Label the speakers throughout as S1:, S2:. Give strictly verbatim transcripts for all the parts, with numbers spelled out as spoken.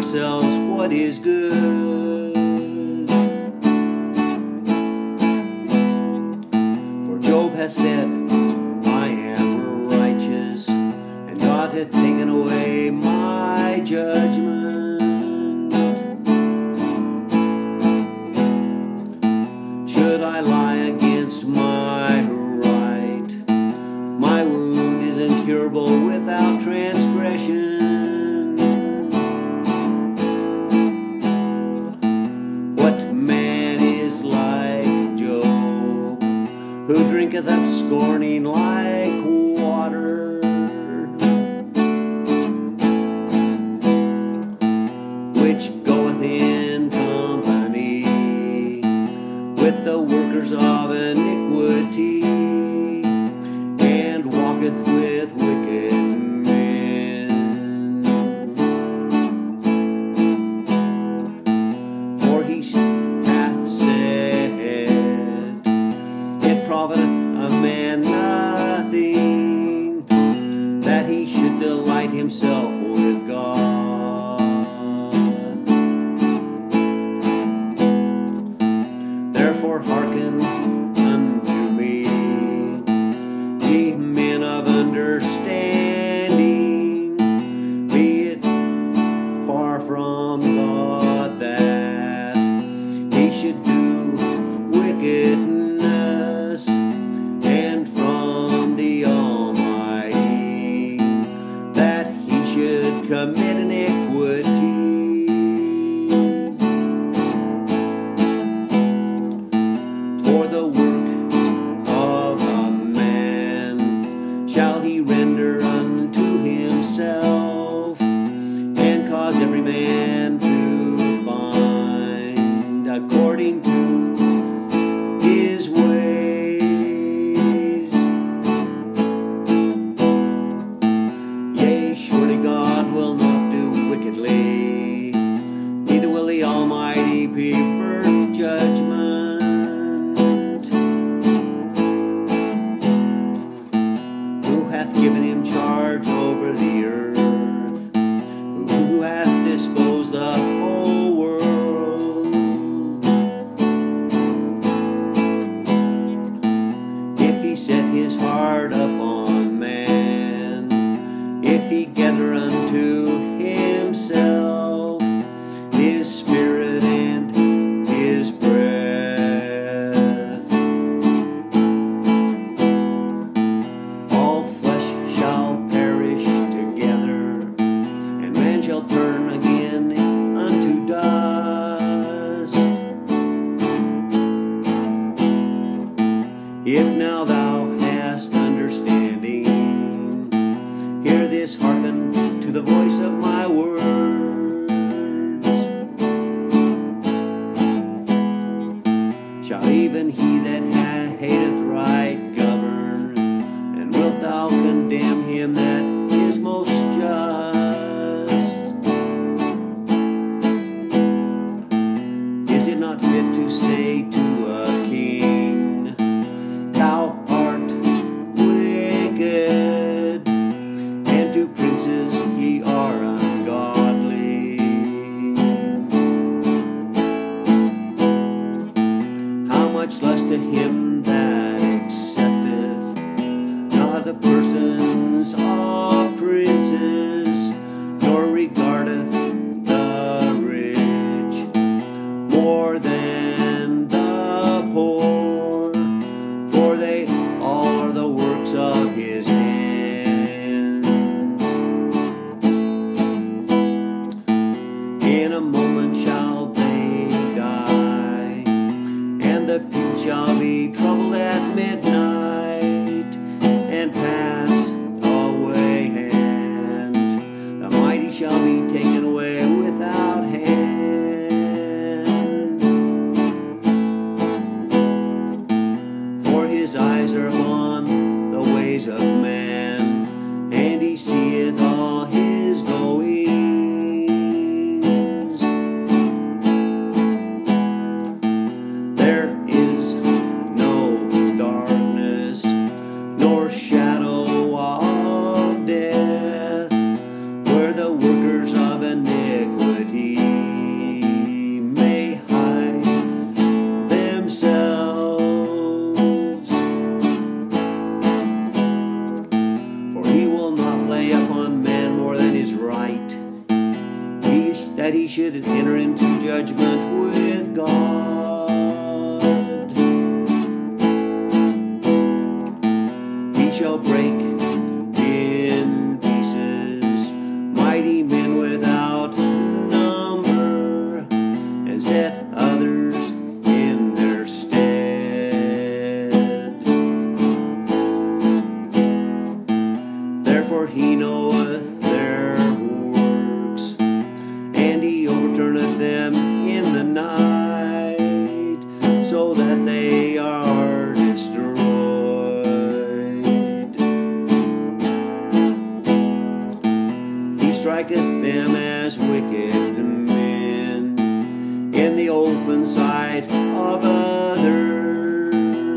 S1: themselves what is good. For Job has said, I am righteous, and God hath taken away my judgment. Should I lie against my right? My wound is incurable without transgression. What man is like Job, who drinketh up scorning like water? Which goeth in company with the workers of iniquity, and walketh with wicked men. For he hath said, it profiteth a man nothing, that he should delight himself with God. Therefore hearken unto me, ye men of understanding. Be it far from God that he should do wickedness, and from the Almighty that he should commit iniquity. For the work of a man shall he render unto himself, and cause every man to find according to his ways. Yea, surely God will not do wickedly, neither will the Almighty pervert judgment. Who hath given him charge over the earth? Who hath disposed the whole world? If he set his heart upon man, if he gather unto himself his spirit and his breath, all flesh shall perish together, and man shall turn again unto dust. If now thou hast understanding, hear this, hearken to the voice of my words. Shall even he that hateth right govern? And wilt thou condemn him that is most just? Is it not fit to say to a king, thou art wicked, and to princes ye are ungodly? How much less to him that accepteth not the persons of princes, nor regardeth the rich more than the poor, for they all are the works of his hands. In a moment shall they die, and the people shall be troubled at midnight, and pass away, and the mighty shall be taken away without hand. For his eyes are upon the ways of man, that he should enter into judgment with God. He shall break in pieces mighty men without number, and set others in their stead. Therefore he knoweth their works, and he overturneth them in the night, so that they are destroyed. He striketh them as wicked men in the open sight of others,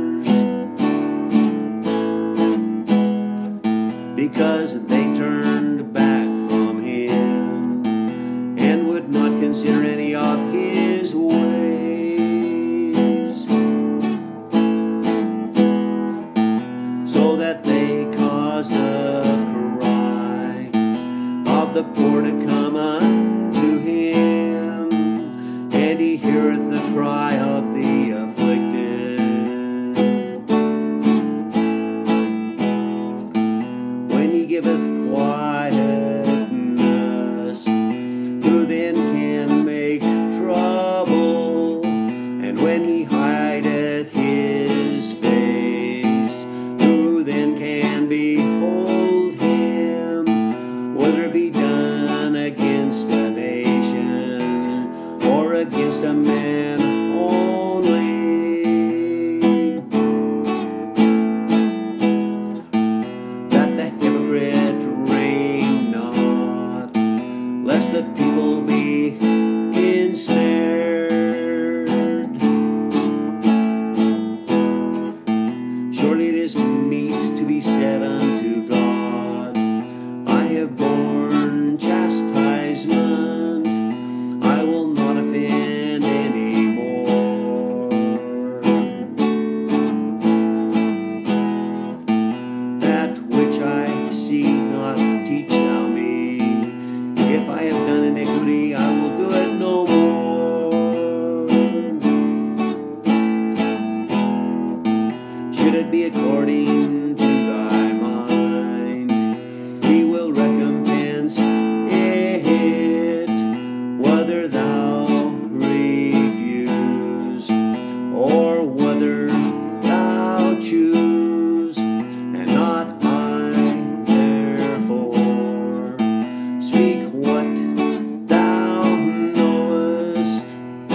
S1: because they turned back from him and would not consider any of his ways, so that they caused the cry of the poor to come unto him, and he heareth the cry of the afflicted. When he giveth quietness, who then can make trouble? And when he hideth his face, who then can behold him? Whether it be done against a nation or against a man only, that the hypocrite reign not, lest the people be ensnared. Surely it is meet to be said unto God, I have borne chastisement, I will not offend any more. That which I see not, teach thou me. If I have done iniquity, I will do it no more. Should it be according to thy mind, he will recompense it, whether thou refuse or whether thou choose, and not I. Therefore speak what thou knowest.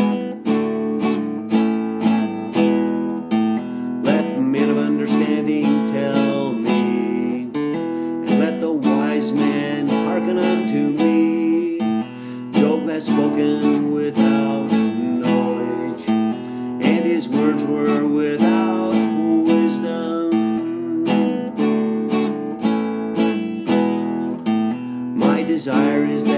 S1: Let men of understanding tell me, and let the wise man hearken unto me. Job has spoken without knowledge, and his words were without wisdom. My desire is that